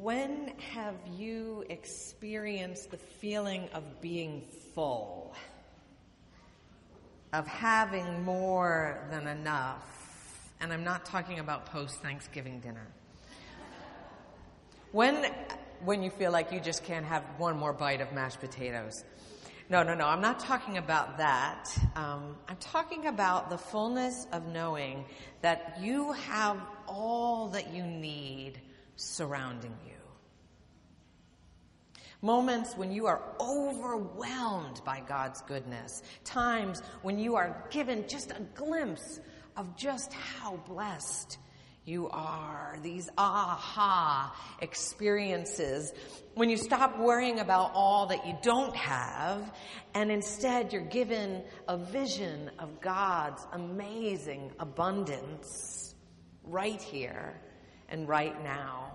When have you experienced the feeling of being full? Of having more than enough? And I'm not talking about post-Thanksgiving dinner. When you feel like you just can't have one more bite of mashed potatoes. No, I'm not talking about that. I'm talking about the fullness of knowing that you have all that you need surrounding you. Moments when you are overwhelmed by God's goodness. Times when you are given just a glimpse of just how blessed you are. These aha experiences when you stop worrying about all that you don't have and instead you're given a vision of God's amazing abundance right here and right now.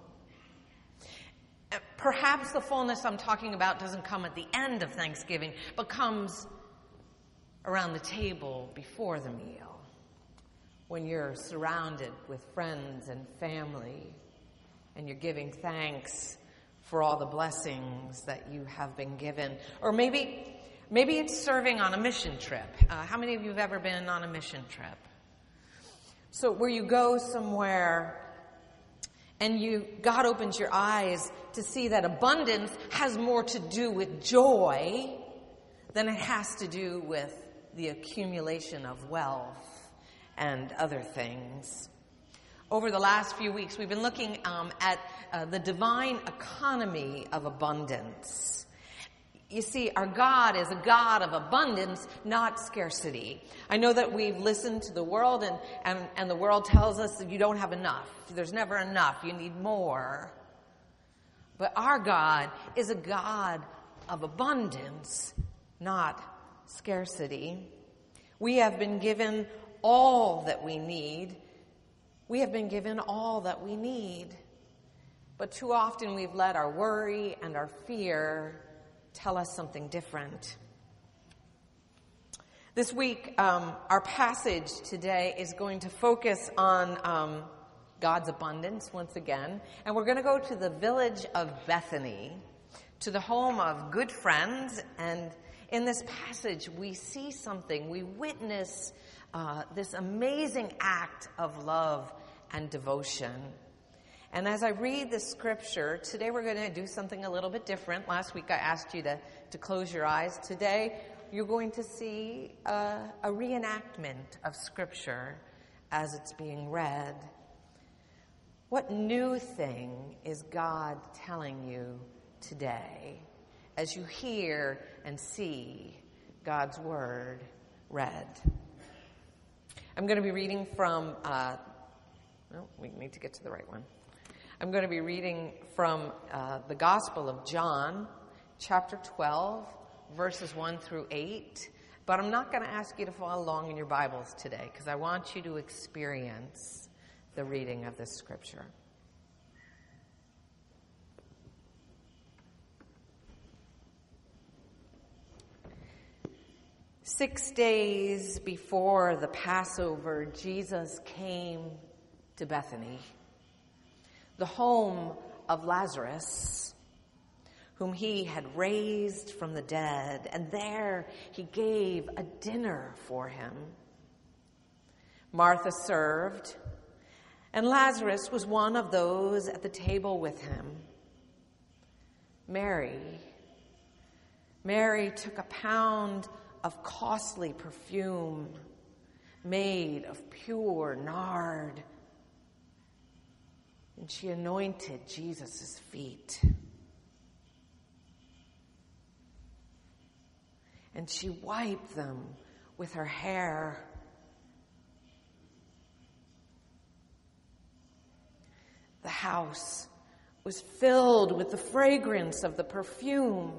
Perhaps the fullness I'm talking about doesn't come at the end of Thanksgiving, but comes around the table before the meal, when you're surrounded with friends and family, and you're giving thanks for all the blessings that you have been given. Or maybe it's serving on a mission trip. How many of you have ever been on a mission trip? So where you go somewhere and God opens your eyes to see that abundance has more to do with joy than it has to do with the accumulation of wealth and other things. Over the last few weeks, we've been looking at the divine economy of abundance. You see, our God is a God of abundance, not scarcity. I know that we've listened to the world, and the world tells us that you don't have enough. There's never enough. You need more. But our God is a God of abundance, not scarcity. We have been given all that we need. We have been given all that we need. But too often we've let our worry and our fear tell us something different. This week, our passage today is going to focus on God's abundance once again. And we're going to go to the village of Bethany, to the home of good friends. And in this passage, we see something. We witness this amazing act of love and devotion. And as I read the scripture, today we're going to do something a little bit different. Last week I asked you to close your eyes. Today you're going to see a reenactment of scripture as it's being read. What new thing is God telling you today as you hear and see God's word read? I'm going to be reading from, we need to get to the right one. I'm going to be reading from the Gospel of John, chapter 12, verses 1 through 8. But I'm not going to ask you to follow along in your Bibles today because I want you to experience the reading of this scripture. "6 days before the Passover, Jesus came to Bethany, the home of Lazarus, whom he had raised from the dead, and there he gave a dinner for him. Martha served, and Lazarus was one of those at the table with him. Mary took a pound of costly perfume made of pure nard, and she anointed Jesus' feet. And she wiped them with her hair. The house was filled with the fragrance of the perfume.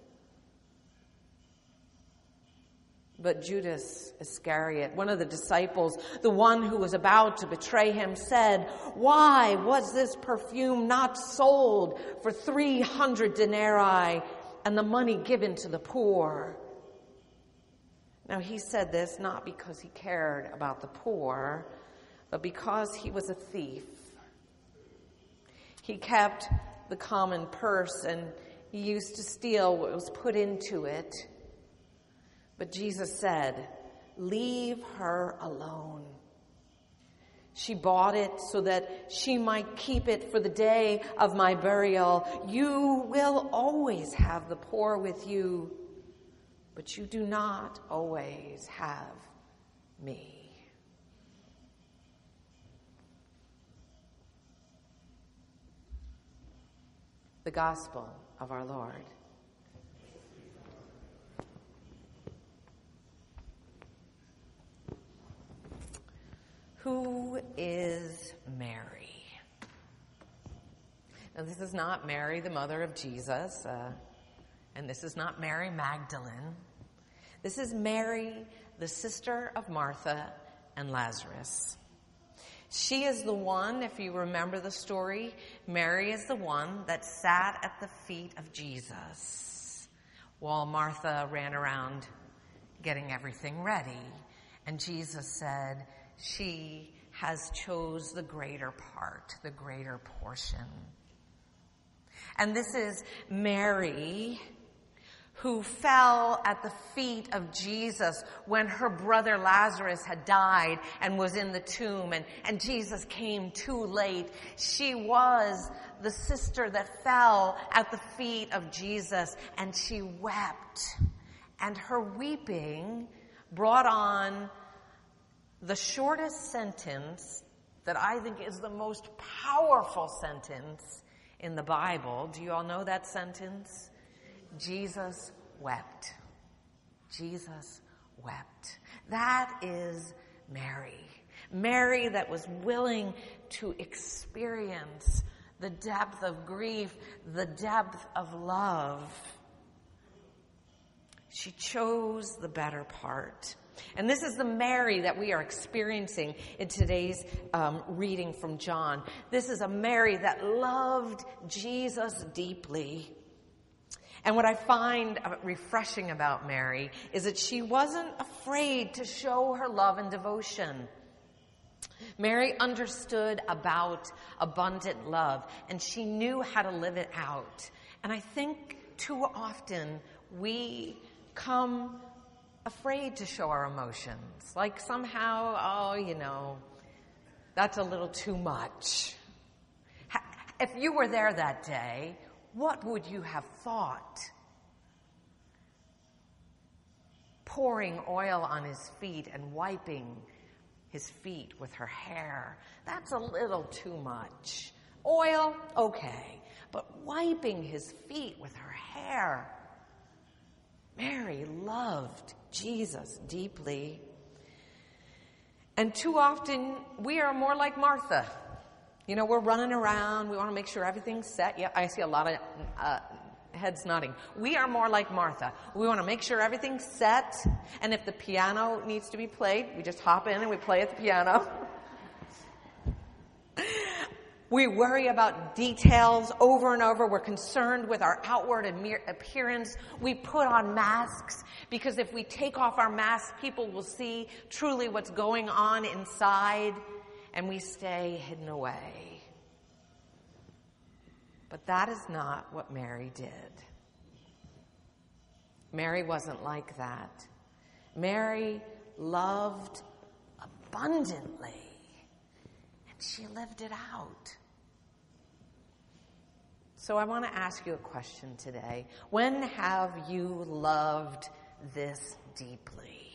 But Judas Iscariot, one of the disciples, the one who was about to betray him, said, "Why was this perfume not sold for 300 denarii and the money given to the poor?" Now he said this not because he cared about the poor, but because he was a thief. He kept the common purse, and he used to steal what was put into it. But Jesus said, "Leave her alone. She bought it so that she might keep it for the day of my burial. You will always have the poor with you, but you do not always have me." The Gospel of our Lord. Who is Mary? Now, this is not Mary, the mother of Jesus, and this is not Mary Magdalene. This is Mary, the sister of Martha and Lazarus. She is the one, if you remember the story, Mary is the one that sat at the feet of Jesus while Martha ran around getting everything ready. And Jesus said, "She has chose the greater part, the greater portion." And this is Mary, who fell at the feet of Jesus when her brother Lazarus had died and was in the tomb, and Jesus came too late. She was the sister that fell at the feet of Jesus, and she wept. And her weeping brought on the shortest sentence that I think is the most powerful sentence in the Bible. Do you all know that sentence? Jesus wept. Jesus wept. That is Mary. Mary that was willing to experience the depth of grief, the depth of love. She chose the better part. And this is the Mary that we are experiencing in today's reading from John. This is a Mary that loved Jesus deeply. And what I find refreshing about Mary is that she wasn't afraid to show her love and devotion. Mary understood about abundant love, and she knew how to live it out. And I think too often we come afraid to show our emotions. Like somehow, that's a little too much. If you were there that day, what would you have thought? Pouring oil on his feet and wiping his feet with her hair. That's a little too much. Oil, okay. But wiping his feet with her hair. Mary loved Jesus deeply. And too often, we are more like Martha. We're running around. We want to make sure everything's set. Yeah, I see a lot of heads nodding. We are more like Martha. We want to make sure everything's set. And if the piano needs to be played, we just hop in and we play at the piano. We worry about details over and over. We're concerned with our outward appearance. We put on masks because if we take off our masks, people will see truly what's going on inside, and we stay hidden away. But that is not what Mary did. Mary wasn't like that. Mary loved abundantly, and she lived it out. So I want to ask you a question today. When have you loved this deeply?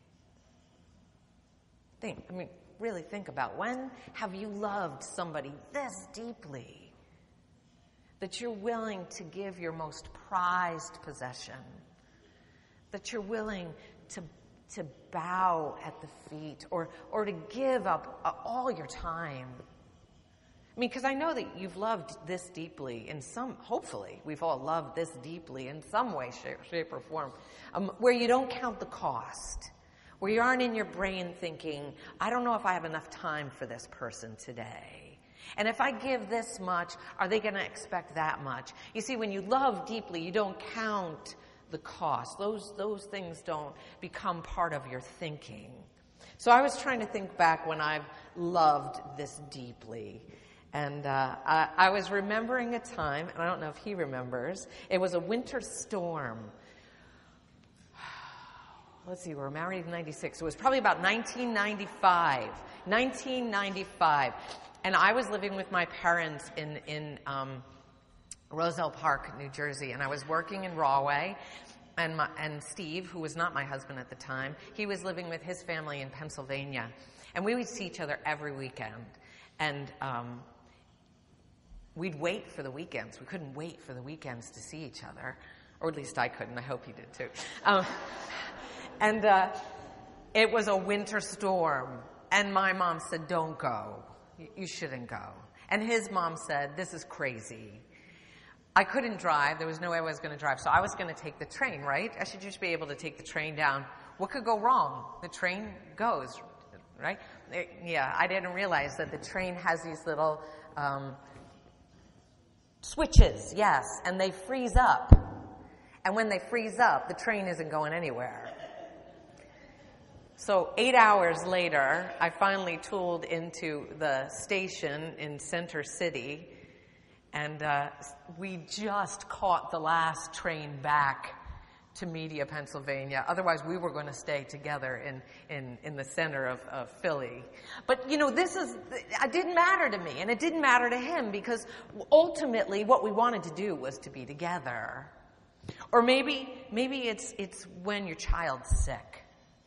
Really think about, when have you loved somebody this deeply that you're willing to give your most prized possession, that you're willing to bow at the feet or to give up all your time? Because I know that you've loved this deeply hopefully we've all loved this deeply in some way, shape or form, where you don't count the cost, where you aren't in your brain thinking, I don't know if I have enough time for this person today. And if I give this much, are they going to expect that much? You see, when you love deeply, you don't count the cost. Those things don't become part of your thinking. So I was trying to think back when I've loved this deeply. And I was remembering a time, and I don't know if he remembers, it was a winter storm. Let's see, we were married in 96. It was probably about 1995. 1995. And I was living with my parents in Roselle Park, New Jersey, and I was working in Rahway. And Steve, who was not my husband at the time, he was living with his family in Pennsylvania. And we would see each other every weekend. And we'd wait for the weekends. We couldn't wait for the weekends to see each other. Or at least I couldn't. I hope he did too. And it was a winter storm. And my mom said, don't go. You shouldn't go. And his mom said, this is crazy. I couldn't drive. There was no way I was going to drive. So I was going to take the train, right? I should just be able to take the train down. What could go wrong? The train goes, right? Yeah, I didn't realize that the train has these little switches, yes, and they freeze up. And when they freeze up, the train isn't going anywhere. So 8 hours later, I finally tooled into the station in Center City, and we just caught the last train back to Media, Pennsylvania. Otherwise, we were going to stay together in the center of Philly. But, it didn't matter to me, and it didn't matter to him, because ultimately what we wanted to do was to be together. Or maybe it's when your child's sick,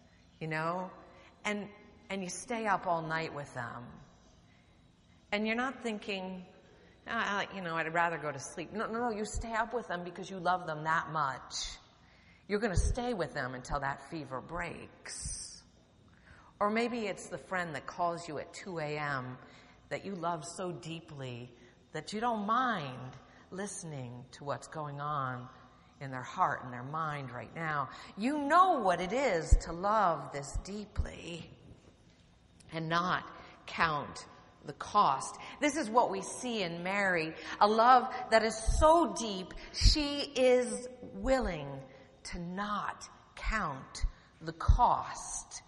and you stay up all night with them. And you're not thinking, I'd rather go to sleep. No, you stay up with them because you love them that much. You're going to stay with them until that fever breaks. Or maybe it's the friend that calls you at 2 a.m. that you love so deeply that you don't mind listening to what's going on in their heart and their mind right now. You know what it is to love this deeply and not count the cost. This is what we see in Mary, a love that is so deep, she is willing to not count the cost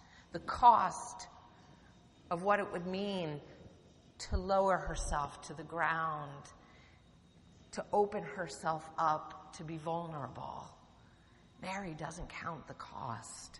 of what it would mean to lower herself to the ground, to open herself up, to be vulnerable. Mary doesn't count the cost.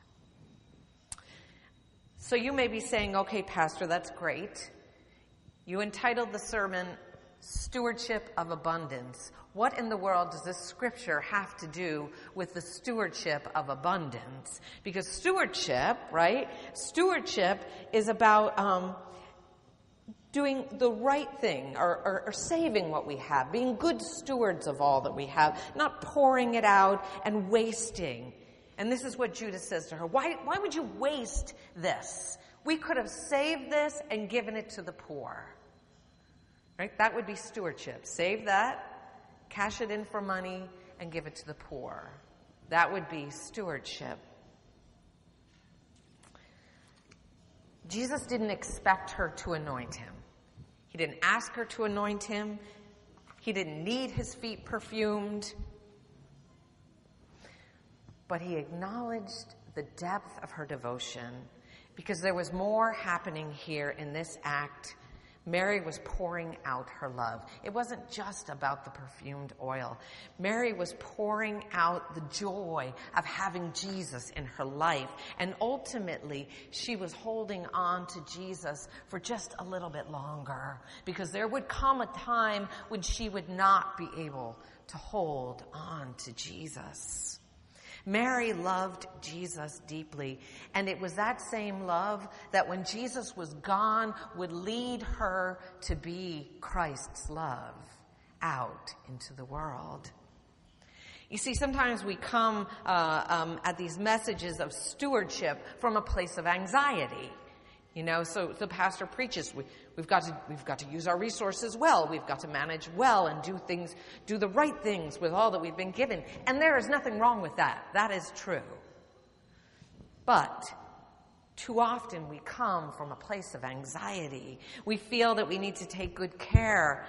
So you may be saying, okay, Pastor, that's great. You entitled the sermon, Stewardship of Abundance. What in the world does this scripture have to do with the stewardship of abundance? Because stewardship, right? Stewardship is about doing the right thing or saving what we have, being good stewards of all that we have, not pouring it out and wasting. And this is what Judas says to her. Why would you waste this? We could have saved this and given it to the poor. Right? That would be stewardship. Save that, cash it in for money, and give it to the poor. That would be stewardship. Jesus didn't expect her to anoint him. He didn't ask her to anoint him. He didn't need his feet perfumed. But he acknowledged the depth of her devotion, because there was more happening here in this act. Mary was pouring out her love. It wasn't just about the perfumed oil. Mary was pouring out the joy of having Jesus in her life. And ultimately, she was holding on to Jesus for just a little bit longer, because there would come a time when she would not be able to hold on to Jesus. Mary loved Jesus deeply, and it was that same love that when Jesus was gone would lead her to be Christ's love out into the world. You see, sometimes we come at these messages of stewardship from a place of anxiety. So the pastor preaches, we've got to use our resources well. We've got to manage well and do the right things with all that we've been given. And there is nothing wrong with that. That is true. But too often we come from a place of anxiety. We feel that we need to take good care.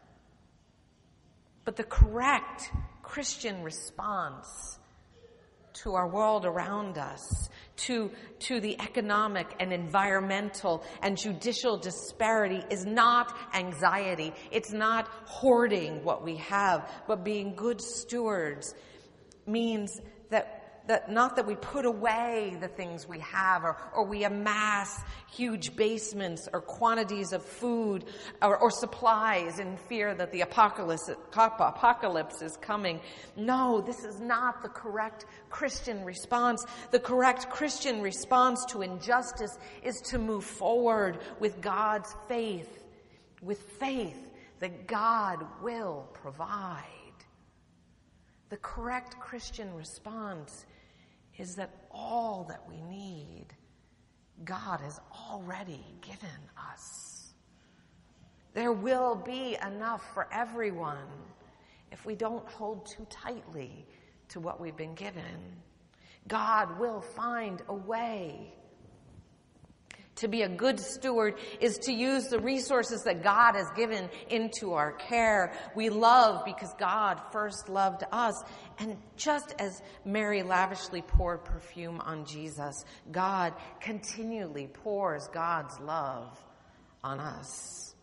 But the correct Christian response to our world around us, to the economic and environmental and judicial disparity is not anxiety. It's not hoarding what we have, but being good stewards means that not that we put away the things we have or we amass huge basements or quantities of food or supplies in fear that the apocalypse is coming. No, this is not the correct Christian response. The correct Christian response to injustice is to move forward with God's faith, with faith that God will provide. The correct Christian response is that all that we need, God has already given us. There will be enough for everyone if we don't hold too tightly to what we've been given. God will find a way. To be a good steward is to use the resources that God has given into our care. We love because God first loved us. And just as Mary lavishly poured perfume on Jesus, God continually pours God's love on us.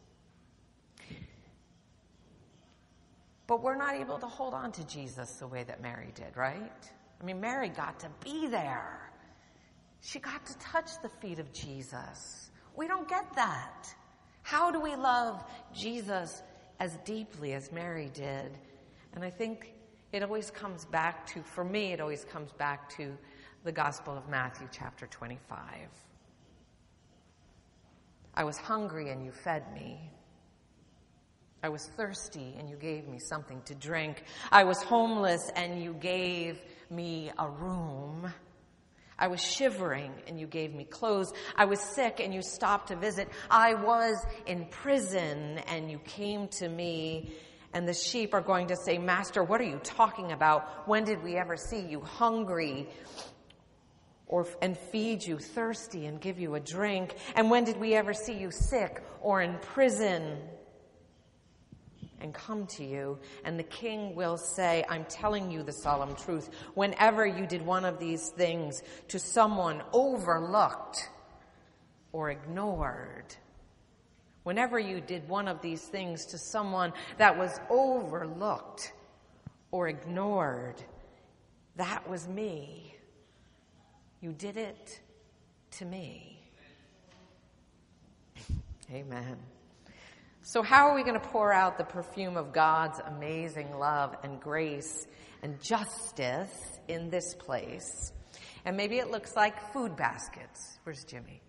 But we're not able to hold on to Jesus the way that Mary did, right? I mean, Mary got to be there. She got to touch the feet of Jesus. We don't get that. How do we love Jesus as deeply as Mary did? And I think it always comes back to, for me, it always comes back to the Gospel of Matthew, chapter 25. I was hungry and you fed me. I was thirsty and you gave me something to drink. I was homeless and you gave me a room. I was shivering and you gave me clothes. I was sick and you stopped to visit. I was in prison and you came to me. And the sheep are going to say, Master, what are you talking about? When did we ever see you hungry and feed you thirsty and give you a drink? And when did we ever see you sick or in prison and come to you? And the king will say, I'm telling you the solemn truth. Whenever you did one of these things to someone overlooked or ignored, whenever you did one of these things to someone that was overlooked or ignored, that was me. You did it to me. Amen. So how are we going to pour out the perfume of God's amazing love and grace and justice in this place? And maybe it looks like food baskets. Where's Jimmy?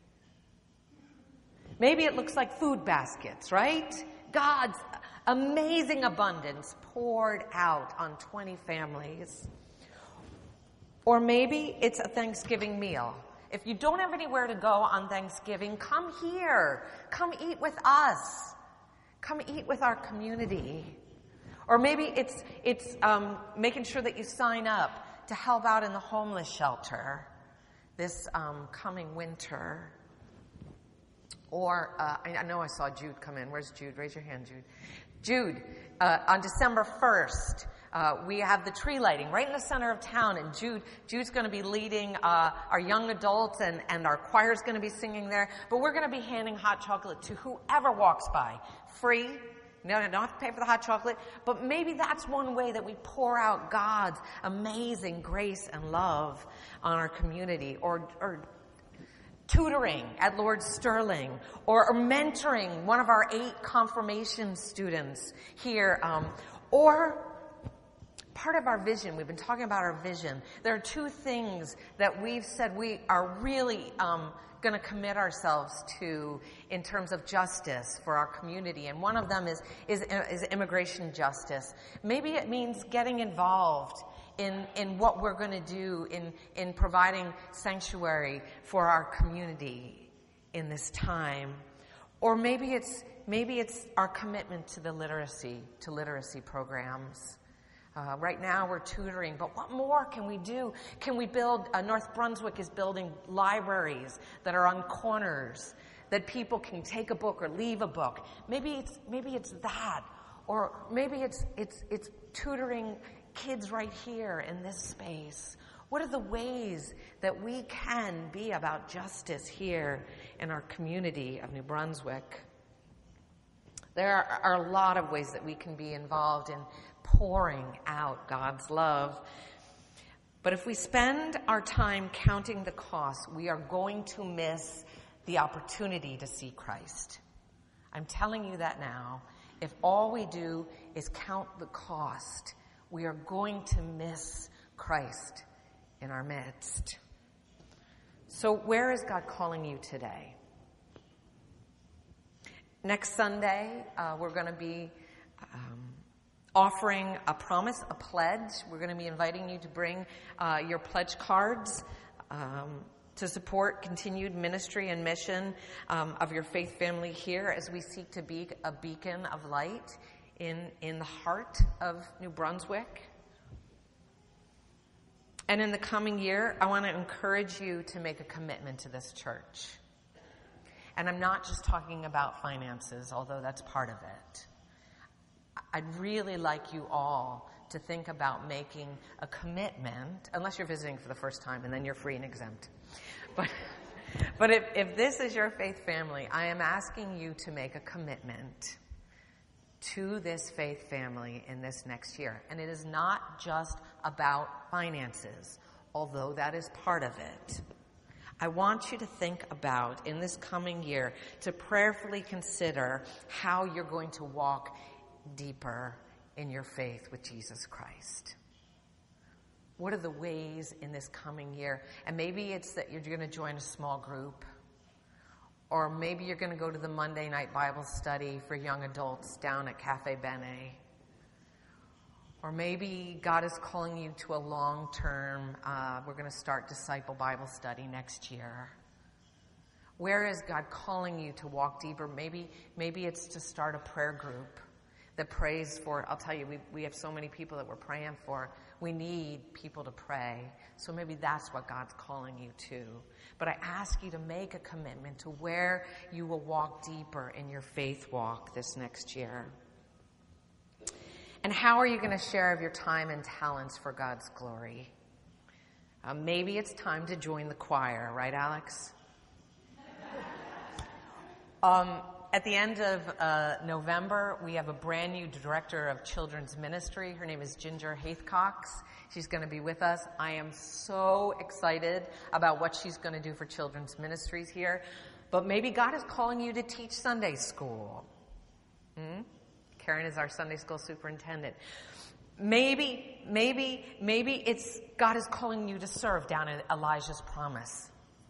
Maybe it looks like food baskets, right? God's amazing abundance poured out on 20 families. Or maybe it's a Thanksgiving meal. If you don't have anywhere to go on Thanksgiving, come here. Come eat with us. Come eat with our community. Or maybe it's making sure that you sign up to help out in the homeless shelter this coming winter. Or, I know I saw Jude come in. Where's Jude? Raise your hand, Jude. Jude, on December 1st, we have the tree lighting right in the center of town, and Jude's going to be leading our young adults, and our choir's going to be singing there. But we're going to be handing hot chocolate to whoever walks by. Free. No, don't have to pay for the hot chocolate. But maybe that's one way that we pour out God's amazing grace and love on our community. Or tutoring at Lord Sterling, or mentoring one of our 8 confirmation students here, or part of our vision. We've been talking about our vision. There are 2 things that we've said we are really going to commit ourselves to in terms of justice for our community, and one of them is immigration justice. Maybe it means getting involved in what we're going to do in providing sanctuary for our community in this time. Or maybe it's our commitment to literacy programs. Right now we're tutoring, but what more can we do? Can we build, North Brunswick is building libraries that are on corners that people can take a book or leave a book. Maybe it's that, or maybe it's tutoring kids right here in this space, What are the ways that we can be about justice here in our community of New Brunswick? There are a lot of ways that we can be involved in pouring out God's love. But if we spend our time counting the cost, we are going to miss the opportunity to see Christ. I'm telling you that now. If all we do is count the cost, we are going to miss Christ in our midst. So where is God calling you today? Next Sunday, we're going to be offering a promise, a pledge. We're going to be inviting you to bring your pledge cards to support continued ministry and mission of your faith family here as we seek to be a beacon of light in the heart of New Brunswick. And in the coming year, I want to encourage you to make a commitment to this church. And I'm not just talking about finances, although that's part of it. I'd really like you all to think about making a commitment, unless you're visiting for the first time, and then you're free and exempt. But if this is your faith family, I am asking you to make a commitment to this faith family in this next year. And it is not just about finances, although that is part of it. I want you to think about, in this coming year, to prayerfully consider how you're going to walk deeper in your faith with Jesus Christ. What are the ways in this coming year? And maybe it's that you're going to join a small group, or maybe you're going to go to the Monday night Bible study for young adults down at Cafe Bene. Or maybe God is calling you to a long-term, we're going to start Disciple Bible Study next year. Where is God calling you to walk deeper? Maybe it's to start a prayer group that prays for, I'll tell you, we have so many people that we're praying for. We need people to pray. So maybe that's what God's calling you to. But I ask you to make a commitment to where you will walk deeper in your faith walk this next year. And how are you going to share of your time and talents for God's glory? Maybe it's time to join the choir, right, Alex? At the end of November, we have a brand new director of children's ministry. Her name is Ginger Haithcox. She's going to be with us. I am so excited about what she's going to do for children's ministries here. But maybe God is calling you to teach Sunday school. Karen is our Sunday school superintendent. Maybe it's God is calling you to serve down at Elijah's Promise.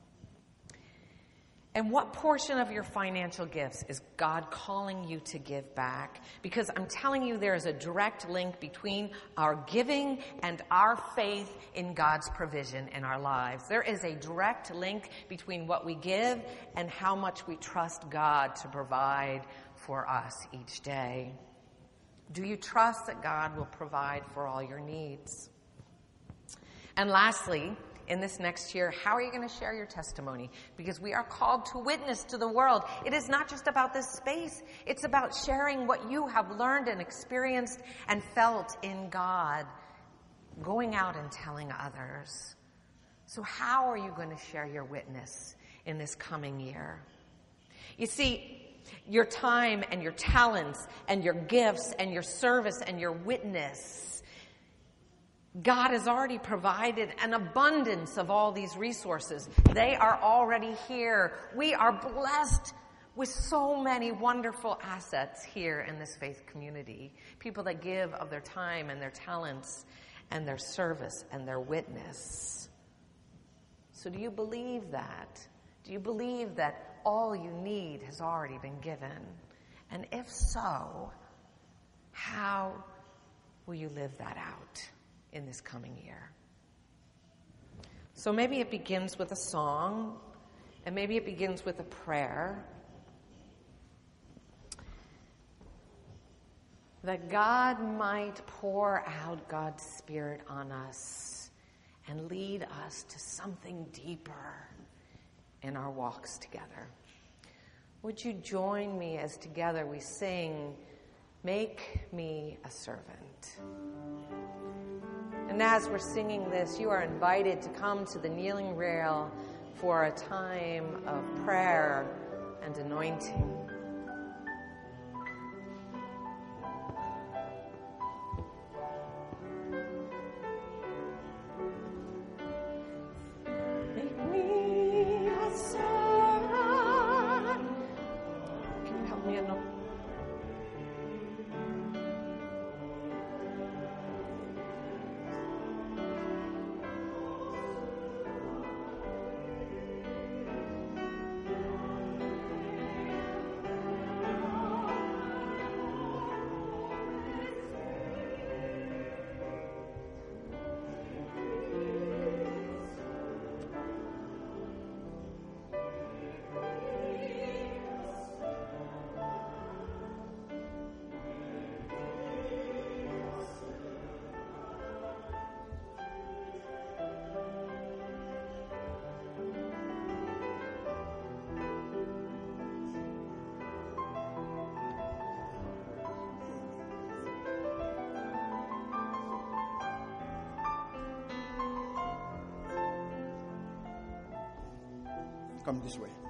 And what portion of your financial gifts is God calling you to give back? Because I'm telling you, there is a direct link between our giving and our faith in God's provision in our lives. There is a direct link between what we give and how much we trust God to provide for us each day. Do you trust that God will provide for all your needs? And lastly, in this next year, how are you going to share your testimony? Because we are called to witness to the world. It is not just about this space. It's about sharing what you have learned and experienced and felt in God, going out and telling others. So how are you going to share your witness in this coming year? You see, your time and your talents and your gifts and your service and your witness, God has already provided an abundance of all these resources. They are already here. We are blessed with so many wonderful assets here in this faith community. People that give of their time and their talents and their service and their witness. So do you believe that? Do you believe that all you need has already been given? And if so, how will you live that out in this coming year? So maybe it begins with a song, and maybe it begins with a prayer. That God might pour out God's Spirit on us and lead us to something deeper in our walks together. Would you join me as together we sing, "Make Me a Servant"? And as we're singing this, you are invited to come to the kneeling rail for a time of prayer and anointing. Make me a servant. Can you help me anoint? Come this way.